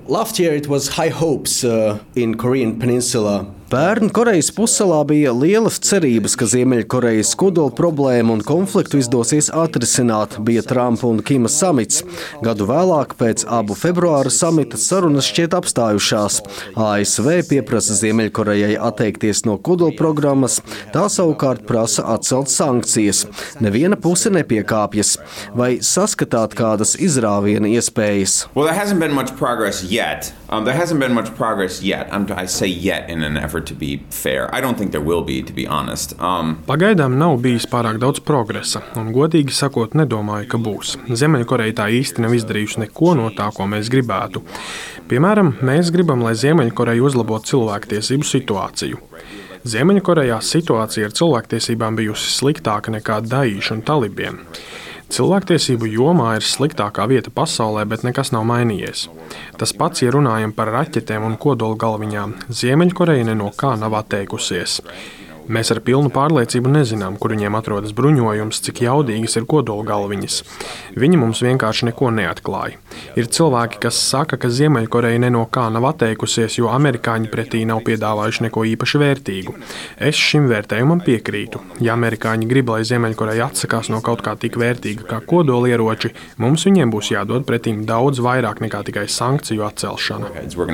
Last year it was high hopes in Korean Peninsula. Pērn Korejas pussalā bija lielas cerības, ka Ziemeļkorejas kodola problēmu un konfliktu izdosies atrisināt, bija Trumpa un Kima samits. Gadu vēlāk, pēc abu februāra samita, sarunas šķiet apstājušās. ASV pieprasa Ziemeļkorejai atteikties no kodola programmas, tā savukārt prasa atcelt sankcijas. Neviena puse nepiekāpjas. Vai saskatāt kādas izrāviena iespējas? Well, there hasn't been much progress yet. There hasn't been much progress yet. I say yet in an effort to be fair. I don't think there will be, to be honest. Pagaidām nav bijis pārāk daudz progresa, un godīgi sakot, nedomāju, ka būs. Ziemeļkoreja tā īsti nav izdarījusi neko no tā, ko mēs gribētu. Piemēram, mēs gribam, lai Ziemeļkoreja uzlabotu cilvēktiesību situāciju. Ziemeļkorejā situācija ar cilvēktiesībām bijusi sliktāka nekā Daīša un talibiem. Cilvēktiesību jomā ir sliktākā vieta pasaulē, bet nekas nav mainījies. Tas pats, ja runājam par raķetēm un kodola galviņām, Ziemeļkoreja ne no kā nav atteikusies. Mēs ar pilnu pārliecību nezinām, kur viņiem atrodas bruņojums, cik jaudīgas ir kodola galviņas. Viņi mums vienkārši neko neatklāja. Ir cilvēki, kas saka, ka Ziemeļkoreja ne no kā nav atteikusies, jo amerikāņi pretī nav piedāvājuši neko īpaši vērtīgu. Es šim vērtējumam piekrītu. Ja amerikāņi grib, lai Ziemeļkoreja atsakās no kaut kā tik vērtīga kā kodolieroči, mums viņiem būs jādod pretīm daudz vairāk nekā tikai sankciju atcelšana.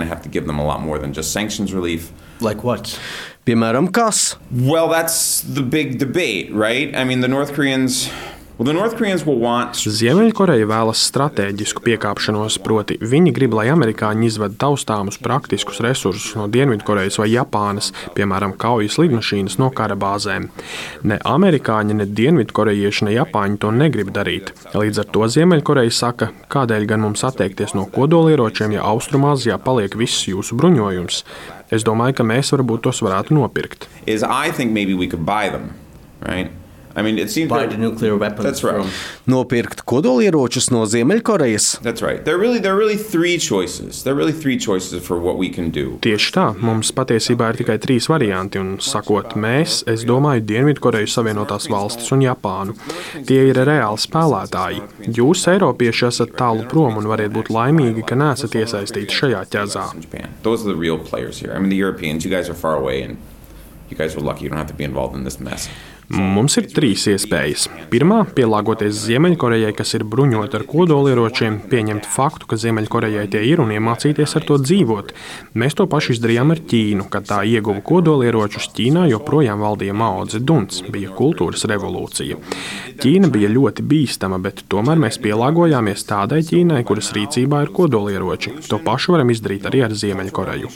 Like what? Piemēram, kas? Well, that's the big debate, right? I mean, the North Koreans will want... Ziemeļkoreja vēlas stratēģisku piekāpšanos, proti viņi grib, lai amerikāņi izved taustāmus praktiskus resursus no Dienvidkorejas vai Japānas, piemēram, kaujas lidmašīnas no kara bāzēm. Ne amerikāņi, ne dienvidkorejieši, ne japāņi to negrib darīt. Līdz ar to Ziemeļkoreja saka, kādēļ gan mums atteikties no kodolieročiem, ja Austrumāzijā paliek viss jūsu bruņojums. Es domāju, ka mēs varbūt tos varētu nopirkt. I think maybe we could buy them, right? I mean, it seems buy the nuclear weapons. That's right. Nopirkt kodolieročus no Ziemeļkorejas. That's right. There are really three choices. There are really three choices for what we can do. Tieši tā, mums patiesībā ir tikai 3 varianti, un sakot mēs, es domāju Dienvidkoreju, Savienotās valstis un Japānu. Tie ir reāli spēlētāji. Jūs, Eiropieši, esat tālu prom un variet būt laimīgi, ka neesat iesaistīti šajā ķezā. Those are the real players here. I mean, the Europeans, you guys are far away and you guys are lucky you don't have to be involved in this mess. Mums ir 3 iespējas. Pirmā – pielāgoties Ziemeļkorejai, kas ir bruņota ar kodolieročiem, pieņemt faktu, ka Ziemeļkorejai tie ir un iemācīties ar to dzīvot. Mēs to pašu izdarījām ar Ķīnu, kad tā ieguva kodolieročus. Ķīnā joprojām valdīja Mao Dzeduns, bija kultūras revolūcija. Ķīna bija ļoti bīstama, bet tomēr mēs pielāgojāmies tādai Ķīnai, kuras rīcībā ir kodolieroči. To pašu varam izdarīt arī ar Ziemeļkoreju.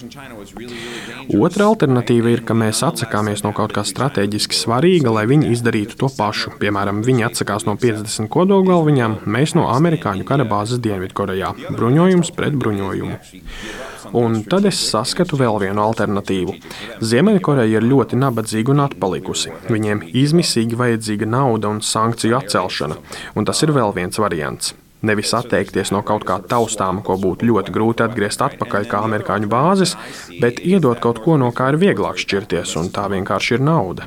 Otra alternatīva ir, ka mēs atsakāmies no kaut kā strateģiski svarīga, lai viņi izdarītu to pašu. Piemēram, viņi atsakās no 50 kodolgalviņām, mēs no amerikāņu kara bāzes Dienvidkorejā. Bruņojums pret bruņojumu. Un tad es saskatu vēl vienu alternatīvu. Ziemeļkoreja ir ļoti nabadzīga un atpalikusi. Viņiem izmisīgi vajadzīga nauda un sankciju atcelšana. Un tas ir vēl viens variants. Nevis atteikties no kaut kā taustāma, ko būtu ļoti grūti atgriezt atpakaļ kā amerikāņu bāzes, bet iedot kaut ko, no kā ir vieglāk šķirties, un tā vienkārši ir nauda.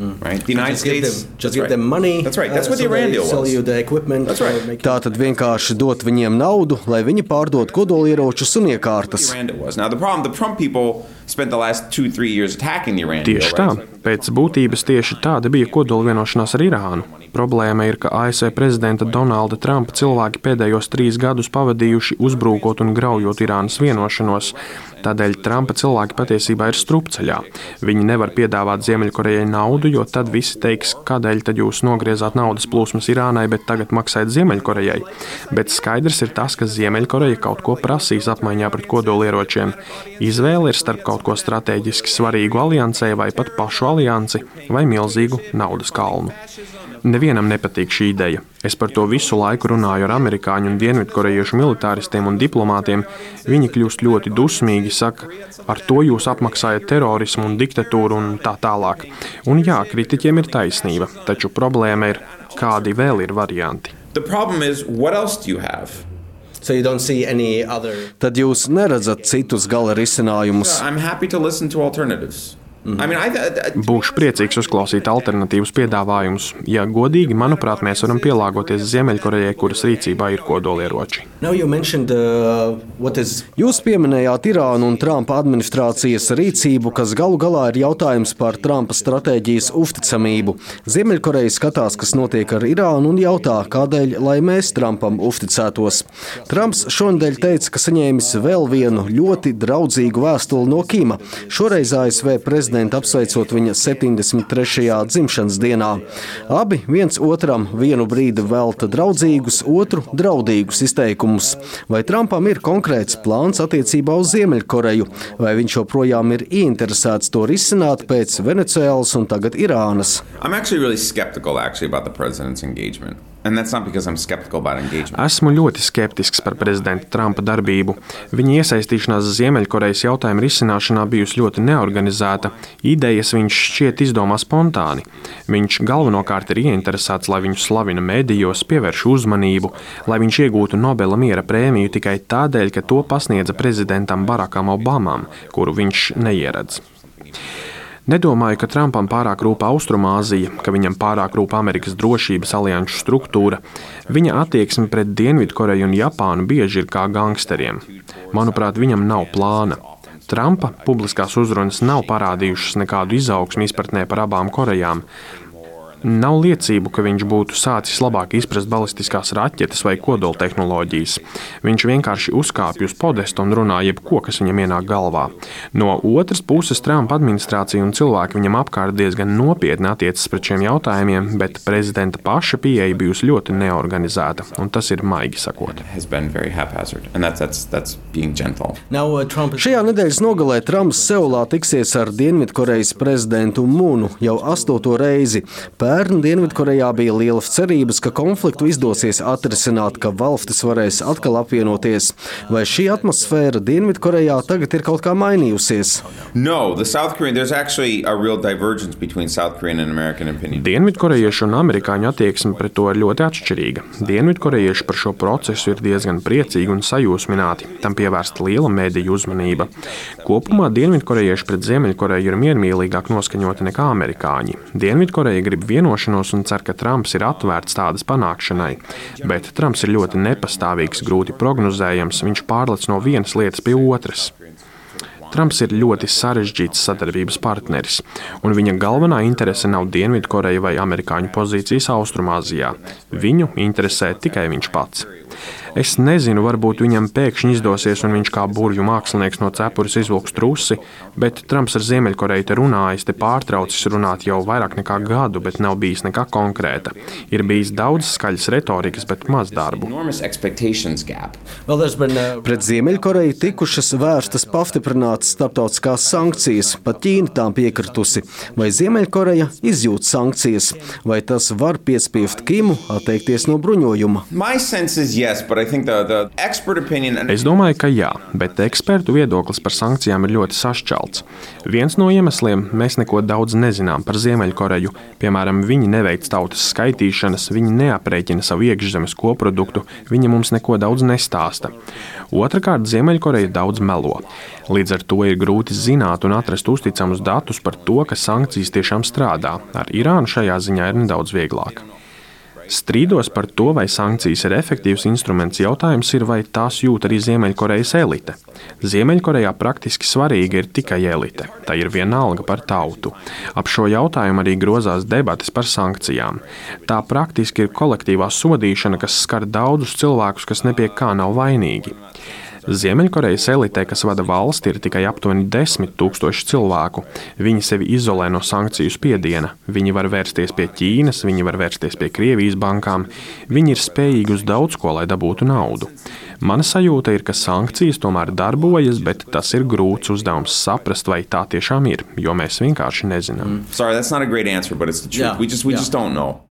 Tātad vienkārši dot viņiem naudu, lai viņi pārdod kodolieročus un iekārtas. Tieši tā. Pēc būtības tieši tāda bija kodola vienošanās ar Irānu. Problēma ir, ka ASV prezidenta Donalda Trumpa cilvēki pēdējos 3 gadus pavadījuši uzbrūkot un graujot Irānas vienošanos. Tādēļ Trumpa cilvēki patiesībā ir strupceļā. Viņi nevar piedāvāt Ziemeļkorejai naudu, jo tad visi teiks, kādēļ tad jūs nogriezāt naudas plūsmas Irānai, bet tagad maksājat Ziemeļkorejai. Bet skaidrs ir tas, ka Ziemeļkoreja kaut ko prasīs apmaiņā pret kodolieročiem. Izvēle ir starp kaut ko strateģiski svarīgu aliansē vai pat pašu aliansi vai milzīgu naudas kalnu. Nevienam nepatīk šī ideja. Es par to visu laiku runāju ar amerikāņu un dienvidkorejiešu militāristiem un diplomātiem. Viņi kļūst ļoti dusmīgi, saka, ar to jūs apmaksājat terorismu un diktatūru un tā tālāk. Un jā, kritiķiem ir taisnība, taču problēma ir, kādi vēl ir varianti. Tad jūs neredzat citus gala risinājumus. I'm happy to listen to alternatives. Būšu priecīgs uzklausīt alternatīvus piedāvājumus. Ja godīgi, manuprāt, mēs varam pielāgoties Ziemeļkorejai, kuras rīcībā ir kodolieroči. Jūs pieminējāt Irānu un Trumpa administrācijas rīcību, kas galu galā ir jautājums par Trumpa stratēģijas uzticamību. Ziemeļkoreja skatās, kas notiek ar Irānu un jautā, kādēļ, lai mēs Trumpam uzticētos. Trumps šonadēļ teica, ka saņēmis vēl vienu ļoti draudzīgu vēstuli no Kima, šoreiz ASV prezidenta apsveicot viņa 73. dzimšanas dienā. Abi viens otram vienu brīdi velta draudzīgus, otru draudīgus izteikumus. Vai Trumpam ir konkrēts plāns attiecībā uz Ziemeļkoreju, vai viņš joprojām ir ieinteresēts to risināt pēc Venecuēlas un tagad Irānas? Esmu ļoti skeptisks par prezidenta Trumpa darbību. Viņa iesaistīšanās Ziemeļkorejas jautājumu risināšanā bijusi ļoti neorganizēta. Idejas viņš šķiet izdomā spontāni. Viņš galvenokārt ir ieinteresēts, lai viņu slavina medijos, pievērš uzmanību, lai viņš iegūtu Nobela miera prēmiju tikai tādēļ, ka to pasniedza prezidentam Barakam Obamam, kuru viņš neieredz. Nedomāju, ka Trumpam pārāk rūp Austrumāzija, ka viņam pārāk rūp Amerikas drošības alianšu struktūra. Viņa attieksme pret Dienvidkoreju un Japānu bieži ir kā gangsteriem. Manuprāt, viņam nav plāna. Trumpa publiskās uzrunas nav parādījušas nekādu izaugsmi izpratnē par abām Korejām. Nav liecību, ka viņš būtu sācis labāk izprast balistiskās raķetes vai kodoltehnoloģijas. Viņš vienkārši uzkāpj uz podestu un runā jebko, kas viņam ienāk galvā. No otras puses, Trumpa administrācija un cilvēki viņam apkārt diezgan nopietni attiecas pret šiem jautājumiem, bet prezidenta paša pieeja bijusi ļoti neorganizēta, un tas ir maigi sakot. Šajā nedēļas nogalē Trumps Seulā tiksies ar Dienvidkorejas prezidentu Munu jau 8. reizi. Pērn Dienvidkorejā bija lielas cerības, ka konfliktu izdosies atrisināt, ka valstis varēs atkal apvienoties. Vai šī atmosfēra Dienvidkorejā tagad ir kaut kā mainījusies? Dienvidkorejiešu un amerikāņu attieksme pret to ir ļoti atšķirīga. Dienvidkorejieši par šo procesu ir diezgan priecīgi un sajūsmināti. Tam pievērsta liela mediju uzmanība. Kopumā Dienvidkorejieši pret Ziemeļkoreju ir miermīlīgāk noskaņoti nekā amerikāņi. Dienvidkoreja grib vienošanos un cer, ka Trumps ir atvērts tādas panākšanai. Bet Trumps ir ļoti nepastāvīgs, grūti prognozējams, viņš pārlec no vienas lietas pie otras. Trumps ir ļoti sarežģīts sadarbības partneris, un viņa galvenā interese nav Dienvidkoreja vai amerikāņu pozīcijas Austrumāzijā. Viņu interesē tikai viņš pats. Es nezinu, varbūt viņam pēkšņi izdosies un viņš kā burvju mākslinieks no cepures izvilks trusi, bet Trumps ar Ziemeļkoreju te runājis, te pārtraucis runāt jau vairāk nekā gadu, bet nav bijis nekā konkrēta. Ir bijis daudz skaļas retorikas, bet maz darbu. Pret Ziemeļkoreju tikušas vērstas pastiprinātas starptautiskās sankcijas, pat Ķīna tām piekritusi. Vai Ziemeļkoreja izjūt sankcijas, vai tas var piespiest Kimu atteikties no bruņojuma? Es domāju, ka jā, bet ekspertu viedoklis par sankcijām ir ļoti sašķelts. Viens no iemesliem – mēs neko daudz nezinām par Ziemeļkoreju. Piemēram, viņi neveic tautas skaitīšanas, viņi neaprēķina savu iekšzemes koproduktu, viņi mums neko daudz nestāsta. Otrakārt, Ziemeļkoreja daudz melo. Līdz ar to ir grūti zināt un atrast uzticamus datus par to, ka sankcijas tiešām strādā. Ar Irānu šajā ziņā ir nedaudz vieglāk. Strīdos par to, vai sankcijas ir efektīvs instruments, jautājums ir, vai tās jūt arī Ziemeļkorejas elite. Ziemeļkorejā praktiski svarīga ir tikai elite. Tā ir vienalga par tautu. Ap šo jautājumu arī grozās debates par sankcijām. Tā praktiski ir kolektīvā sodīšana, kas skar daudzus cilvēkus, kas nepie kā nav vainīgi. Ziemeļkorejas elitē, kas vada valsti, ir tikai aptuveni 10 000 cilvēku. Viņi sevi izolē no sankciju spiediena. Viņi var vērsties pie Ķīnas, viņi var vērsties pie Krievijas bankām. Viņi ir spējīgi uz daudz ko, lai dabūtu naudu. Mana sajūta ir, ka sankcijas tomēr darbojas, bet tas ir grūts uzdevums saprast, vai tā tiešām ir, jo mēs vienkārši nezinām.